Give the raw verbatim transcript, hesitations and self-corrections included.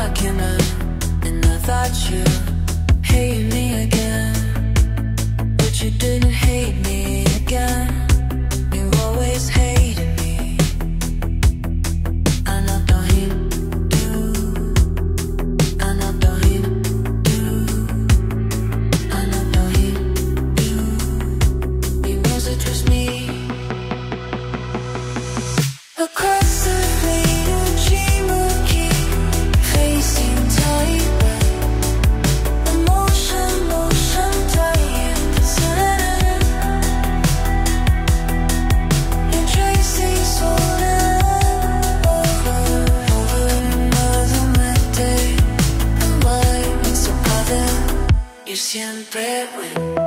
argument, and I thought you hated me again, but you didn't hate me again. You always hated me. Another Hindu, another Hindu, another Hindu. He knows it was me. Across the fleeting Cherokee, facing Taiwan. Emotion, motion, tired, deserted. And tracing solar over, over another day. And why it's so other? You siempre win.